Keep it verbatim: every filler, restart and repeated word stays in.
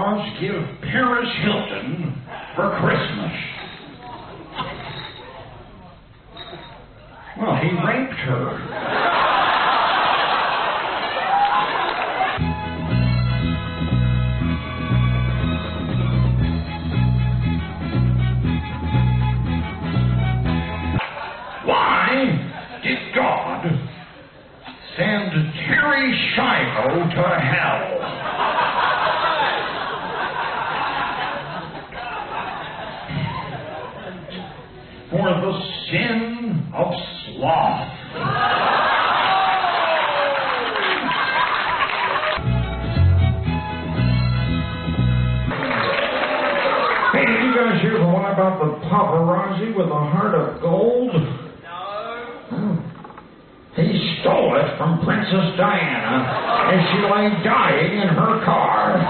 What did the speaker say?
Claus give Paris Hilton for Christmas? Well, he raped her. Send Terry Schiavo to hell. For the sin of sloth. Hey, did you guys hear the one about the paparazzi with a heart of gold? He stole it from Princess Diana as she lay dying in her car.